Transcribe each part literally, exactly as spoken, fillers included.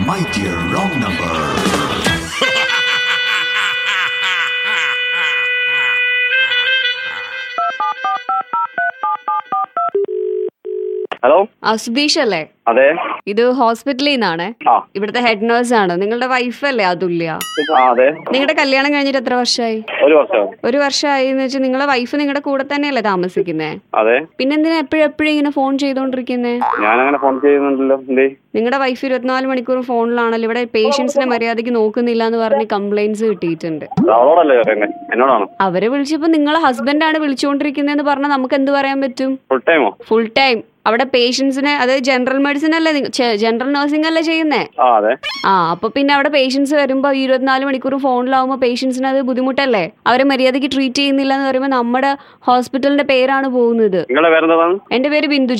my dear wrong number. Hello ആ സുധീഷ് അല്ലേ? അതെ, ഇത് ഹോസ്പിറ്റലിൽ നിന്നാണ്. ഇവിടുത്തെ ഹെഡ് നേഴ്സ് ആണ്. നിങ്ങളുടെ വൈഫ് അല്ലേ അതുല്യ? അതെ. നിങ്ങളുടെ കല്യാണം കഴിഞ്ഞിട്ട് എത്ര വർഷമായി? ഒരു വർഷം. ഒരു വർഷമായി എന്ന് വെച്ചാൽ നിങ്ങളുടെ വൈഫ് നിങ്ങളുടെ കൂടെ തന്നെയല്ലേ താമസിക്കുന്നേ? അതെ. പിന്നെന്തിനാ എപ്പോഴും എപ്പോഴും ഇങ്ങനെ ഫോൺ ചെയ്തോണ്ടിരിക്കുന്നേ? ഞാനങ്ങനെ ഫോൺ ചെയ്യുന്നുണ്ടല്ലോ. നിങ്ങളുടെ വൈഫ് ഇരുപത്തിനാല് മണിക്കൂർ ഫോണിലാണല്ലോ. ഇവിടെ പേഷ്യൻസിനെ മര്യാദയ്ക്ക് നോക്കുന്നില്ല എന്ന് പറഞ്ഞ് കംപ്ലൈന്റ്സ് കിട്ടിയിട്ടുണ്ട്. അവരെ വിളിച്ചപ്പോ നിങ്ങളെ ഹസ്ബൻഡാണ് വിളിച്ചുകൊണ്ടിരിക്കുന്നതെന്ന് പറഞ്ഞാൽ നമുക്ക് എന്ത് പറയാൻ പറ്റും? ഫുൾ ടൈമോ? ഫുൾ ടൈം അവിടെ പേഷ്യൻസിനെ, അത് ജനറൽ മെഡിസിൻ അല്ലേ, ജനറൽ നഴ്സിംഗ് അല്ലേ ചെയ്യുന്നേ? ആ അപ്പൊ പിന്നെ അവിടെ പേഷ്യൻസ് വരുമ്പോ ഇരുപത്തിനാല് മണിക്കൂർ ഫോണിലാവുമ്പോ പേഷ്യൻസിന് അത് ബുദ്ധിമുട്ടല്ലേ? അവരെ മര്യാദയ്ക്ക് ട്രീറ്റ് ചെയ്യുന്നില്ല എന്ന് പറയുമ്പോ നമ്മുടെ ഹോസ്പിറ്റലിന്റെ പേരാണ് പോകുന്നത്. എന്റെ പേര് ബിന്ദുജ.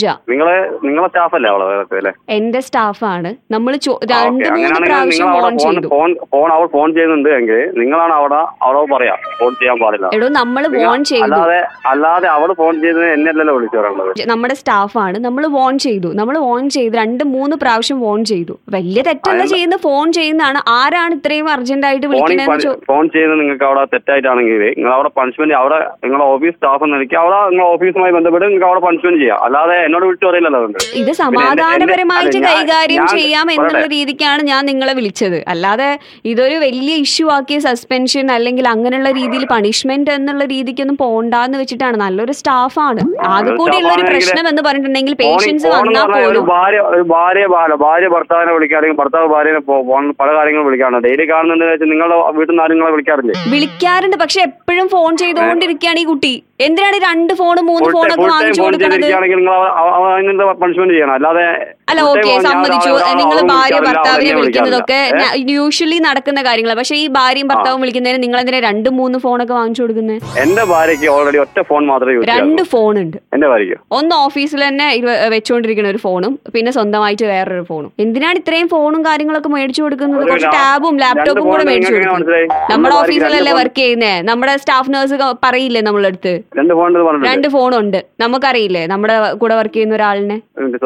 എന്റെ സ്റ്റാഫാണ്. നമ്മൾ രണ്ട് മൂന്ന് പ്രാവശ്യം ഫോൺ ചെയ്തു. ഫോൺ ചെയ്യുന്നുണ്ട് എങ്കിൽ നിങ്ങളാണ് അവിടെ അവിടെ പറയാ ഫോൺ ചെയ്യാൻ പാടില്ല. എടോ നമ്മള് ഫോൺ ചെയ്തു, അല്ലാതെ അവള് ഫോൺ ചെയ്തത് എന്നല്ലല്ലോ വിളിച്ചു പറയുന്നത്. നമ്മുടെ സ്റ്റാഫാണ്. നമ്മൾ വോൺ ചെയ്തു, നമ്മൾ വോൺ ചെയ്തു, രണ്ട് മൂന്ന് പ്രാവശ്യം വോൺ ചെയ്തു. വലിയ തെറ്റല്ല ചെയ്യുന്ന, ഫോൺ ചെയ്യുന്നതാണ്. ആരാണ് ഇത്രയും അർജന്റ് ആയിട്ട് വിളിക്കുന്നത്? ഫോൺ ചെയ്യുന്നത് നിങ്ങൾക്ക് അവിടെ തെറ്റായിട്ടാണെങ്കിൽ നിങ്ങൾ അവിടെ പണിഷ്മെന്റ്, അവിടെ നിങ്ങളുടെ ഓഫീസ് സ്റ്റാഫ് നിലയ്ക്ക് അവിടെ നിങ്ങൾ ഓഫീസുമായി ബന്ധപ്പെട്ട് നിങ്ങൾക്ക് അവിടെ പണിഷ്മെന്റ് ചെയ്യാം. അല്ലാതെ എന്നോട് വിളിച്ചു പറയില്ലല്ലോ. ഇത് സമാധാനപരമായിട്ട് കൈകാര്യം ചെയ്യാം എന്നുള്ള രീതിക്കാണ് ഞാൻ നിങ്ങളെ വിളിച്ചത്. അല്ലാതെ ഇതൊരു വലിയ ഇഷ്യൂ ആക്കിയ സസ്പെൻഷൻ അല്ലെങ്കിൽ അങ്ങനെയുള്ള രീതിയിൽ പണിഷ്മെന്റ് എന്നുള്ള രീതിക്കൊന്നും പോണ്ടാന്ന് വെച്ചിട്ടാണ്. നല്ലൊരു സ്റ്റാഫാണ്. ആകെ കൂടിയുള്ള ഒരു പ്രശ്നം എന്ന് പറഞ്ഞിട്ടുണ്ടെങ്കിൽ പേഷ്യൻസ് വന്നാൽ പോലും ഭാര്യ ഭാര്യ ഭർത്താവിനെ വിളിക്കാണെങ്കിൽ ഭർത്താവ് ഭാര്യനെ പല കാര്യങ്ങളും വിളിക്കാറുണ്ട്. ഡെയിലി കാണുന്നുണ്ട്. നിങ്ങളുടെ വീട്ടിൽ നിന്ന് ആരും നിങ്ങളെ വിളിക്കാറില്ലേ? വിളിക്കാറുണ്ട്, പക്ഷെ എപ്പോഴും ഫോൺ ചെയ്തുകൊണ്ടിരിക്കുകയാണ് ഈ കുട്ടി. എന്തിനാണ് രണ്ട് ഫോണും മൂന്ന് ഫോണൊക്കെ വാങ്ങിച്ചു കൊടുക്കുന്നത്? പണിഷ്മെന്റ് ചെയ്യണം. അല്ലാതെ അല്ല, ഓക്കെ, സമ്മതിച്ചു. നിങ്ങൾ ഭാര്യ ഭർത്താവിനെ വിളിക്കുന്നതൊക്കെ യൂഷ്വലി നടക്കുന്ന കാര്യങ്ങളാണ്. പക്ഷെ ഈ ഭാര്യയും ഭർത്താവും വിളിക്കുന്നതിന് നിങ്ങൾ എന്തിനാ രണ്ടും മൂന്ന് ഫോണൊക്കെ വാങ്ങിച്ചു കൊടുക്കുന്നത്? എന്റെ ഭാര്യക്ക് ഓൾറെഡി ഒറ്റ ഫോൺ മാത്രമേ, രണ്ട് ഫോൺ ഉണ്ട് എന്റെ ഭാര്യക്ക്. ഒന്ന് ഓഫീസിൽ തന്നെ വെച്ചോണ്ടിരിക്കുന്ന ഒരു ഫോണും പിന്നെ സ്വന്തമായിട്ട് വേറൊരു ഫോണും. എന്തിനാണ് ഇത്രയും ഫോണും കാര്യങ്ങളൊക്കെ മേടിച്ചു കൊടുക്കുന്നത്? കുറച്ച് ടാബും ലാപ്ടോപ്പും കൂടെ മേടിച്ചു കൊടുക്കുന്നത്. നമ്മുടെ ഓഫീസിലല്ലേ വർക്ക് ചെയ്യുന്നേ? നമ്മുടെ സ്റ്റാഫ് നഴ്സ് പറയില്ലേ നമ്മളെ അടുത്ത് രണ്ട് ഫോണുണ്ട്? നമുക്കറിയില്ലേ നമ്മുടെ കൂടെ വർക്ക് ചെയ്യുന്ന ഒരാളിനെ?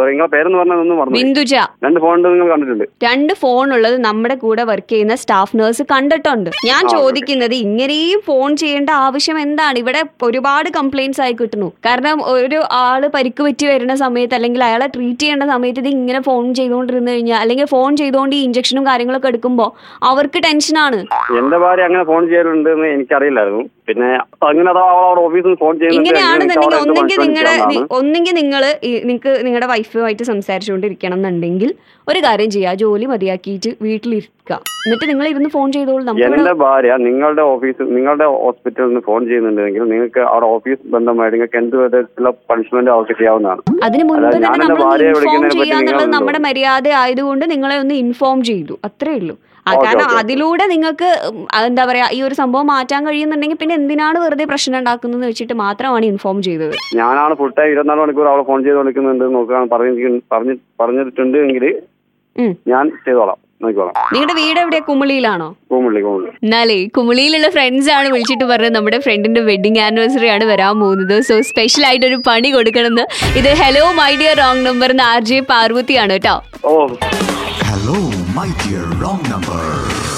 ബിന്ദുജ. രണ്ട് ഫോൺ ഉള്ളത് നമ്മുടെ കൂടെ വർക്ക് ചെയ്യുന്ന സ്റ്റാഫ് നഴ്സ് കണ്ടിട്ടുണ്ട്. ഞാൻ ചോദിക്കുന്നത് ഇങ്ങനെയും ഫോൺ ചെയ്യേണ്ട ആവശ്യം എന്താണ്? ഇവിടെ ഒരുപാട് കംപ്ലൈന്റ്സ് ആയി കിട്ടുന്നു. കാരണം ഒരു ആള് പരിക്ക് പറ്റി വരുന്ന സമയത്ത് അല്ലെങ്കിൽ അയാളെ ട്രീറ്റ് ചെയ്യേണ്ട സമയത്ത് ഇത് ഇങ്ങനെ ഫോൺ ചെയ്തുകൊണ്ടിരുന്നു കഴിഞ്ഞാൽ, അല്ലെങ്കിൽ ഫോൺ ചെയ്തുകൊണ്ട് ഈ ഇഞ്ചക്ഷനും കാര്യങ്ങളൊക്കെ എടുക്കുമ്പോ അവർക്ക് ടെൻഷനാണ്. എന്റെ ഭാര്യ അങ്ങനെ ഫോൺ ചെയ്യലുണ്ടെന്ന് എനിക്കറിയില്ലായിരുന്നു. പിന്നെ ഇങ്ങനെയാണെന്നുണ്ടെങ്കിൽ ഒന്നെങ്കിൽ നിങ്ങളുടെ ഒന്നെങ്കിൽ നിങ്ങൾ നിങ്ങൾക്ക് നിങ്ങളുടെ വൈഫുമായിട്ട് സംസാരിച്ചുകൊണ്ടിരിക്കണം എന്നുണ്ടെങ്കിൽ ഒരു കാര്യം ചെയ്യുക, ജോലി മതിയാക്കിയിട്ട് വീട്ടിലിരിക്കുക. എന്നിട്ട് നിങ്ങൾ ഇരുന്ന് ഫോൺ ചെയ്തോളൂ. എന്റെ ഭാര്യ നിങ്ങളുടെ ഓഫീസ് നിങ്ങളുടെ ഹോസ്പിറ്റലിൽ നിന്ന് ഫോൺ ചെയ്യുന്നുണ്ടെങ്കിൽ നിങ്ങൾക്ക് അവിടെ ഓഫീസ് ബന്ധമായിട്ട് നിങ്ങൾക്ക് എന്ത് വിധത്തിലുള്ള പണിഷ്മെന്റ് അവർക്ക് ചെയ്യാവുന്നതാണ്. അതിന് മുൻപ് തന്നെ നമ്മൾ ഇൻഫോം ചെയ്യാന്നുള്ളത് നമ്മുടെ മര്യാദ ആയതുകൊണ്ട് നിങ്ങളെ ഒന്ന് ഇൻഫോം ചെയ്തു, അത്രേ ഉള്ളൂ. കാരണം അതിലൂടെ നിങ്ങൾക്ക് എന്താ പറയാ ഈ ഒരു സംഭവം മാറ്റാൻ കഴിയുന്നുണ്ടെങ്കിൽ പിന്നെ എന്തിനാണ് വെറുതെ പ്രശ്നം ഉണ്ടാക്കുന്നത് വെച്ചിട്ട് മാത്രമാണ് ഇൻഫോം ചെയ്തത്. ഞാനാണ് ഫുൾ ടൈം ഇരുപത്തിനാല് മണിക്കൂർ അവളെ ഫോൺ ചെയ്ത് വിളിക്കുന്നുണ്ട് നോക്കാൻ പറഞ്ഞിട്ടുണ്ട് എങ്കിൽ ഞാൻ ചെയ്തോളാം. നിങ്ങളുടെ വീട് എവിടെയാ? കുമിളിയിലാണോ? കുമിളി കുമിളി എന്നാലേ കുമിളിയിലുള്ള ഫ്രണ്ട്സ് ആണ് വിളിച്ചിട്ട് പറഞ്ഞത് നമ്മുടെ ഫ്രണ്ടിന്റെ വെഡിങ് ആനിവേഴ്സറി ആണ് വരാൻ പോകുന്നത്. സോ സ്പെഷ്യൽ ആയിട്ട് ഒരു പണി കൊടുക്കണമെന്ന്. ഇത് hello my dear wrong number R J Parvathi ആണ് കേട്ടോ. Hello, my dear wrong number.